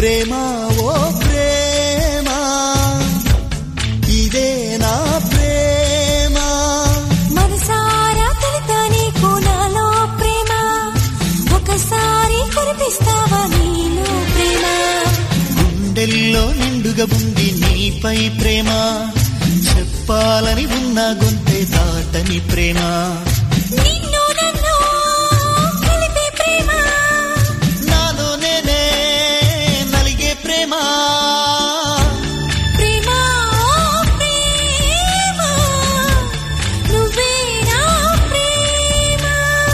ప్రేమ ఓ ప్రేమ ఇదే నా ప్రేమ మనసారా తెలితా నీకు నాలో ప్రేమ ఒకసారి కురిపిస్తావా నీలో ప్రేమ గుండెల్లో నిండుగా ఉంది నీపై ప్రేమ చెప్పాలని ఉన్న గొంతే దాటని ప్రేమ నిన్ను నన్ను కలిపే ప్రేమ నాలో నేనే నలిగే ప్రేమ ప్రేమ ఓ ప్రేమ నువ్వే నా ప్రేమ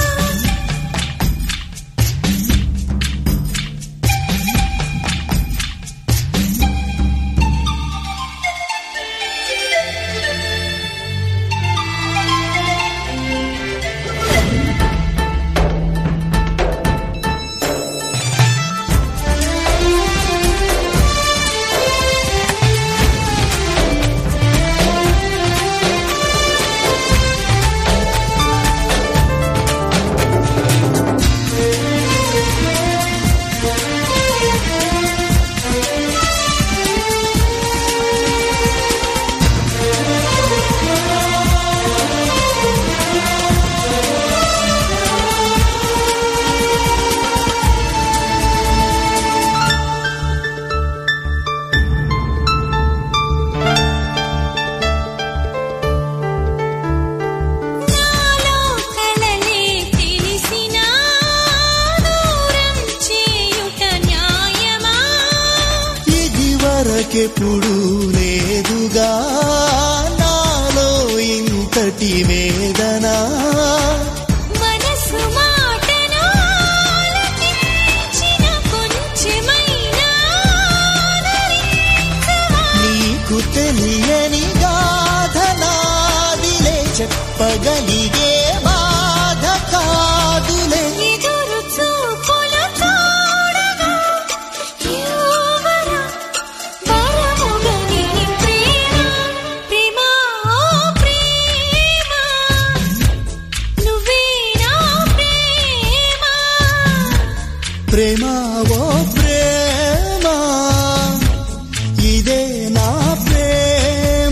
ఎప్పుడు లేదుగా నాలో ఇంతటి వేదన మనసు మాటను ఆలకించిన కొంచెమైనా నీకు తెలియని గాథ నాదిలే చెప్పగలిగే బాధ కాదులే ఎదురు చూపుల చూడగా యువరా పరముగని ప్రేమ ప్రేమ ఓ ప్రేమ నువ్వే నా ప్రేమ ప్రేమ ఓ ప్రేమ ఇదే నా ప్రేమ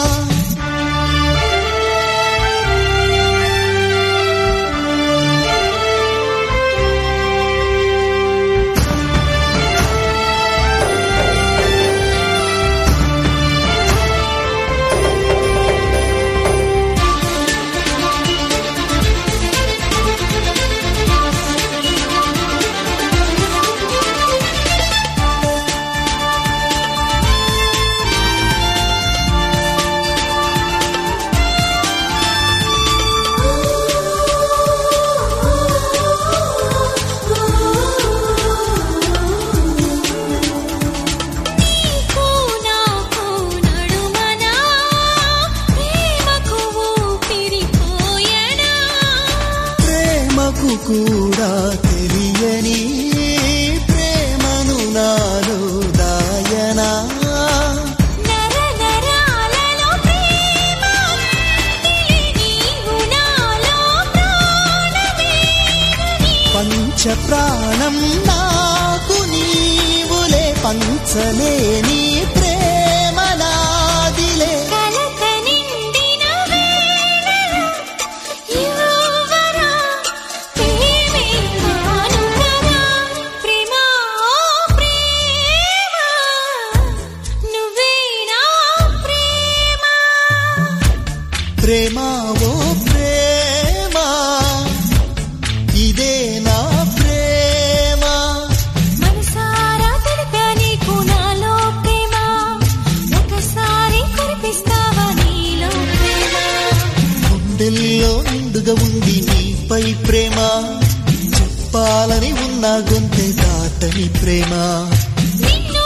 నీకు నాకు నడుమనా ప్రేమకు ఊపిరిపోయనా ప్రేమకు కూడా తెలియని ప్రేమను నాలో దాయనా నర నరాలలో ప్రేమ నీవు నాలో ప్రాణమే పంచ ప్రాణం నాకు నీవులే పంచలేని ప్రేమ నాదిలే కలత నిండిన వేళలో యువరా ప్రేమే కానుకగా ప్రేమ ఓ ప్రేమ నువ్వే నా ప్రేమ ప్రేమ ఓ ప్రేమ ఇదే నా ప్రేమ మనసారా తెలిపా నీకు నాలో ప్రేమ ఒకసారి కురిపిస్తావా నీలో ప్రేమ గుండెల్లో నిండుగా ఉంది నీపై ప్రేమ చెప్పాలని ఉన్న గొంతె దాటని ప్రేమ నిన్ను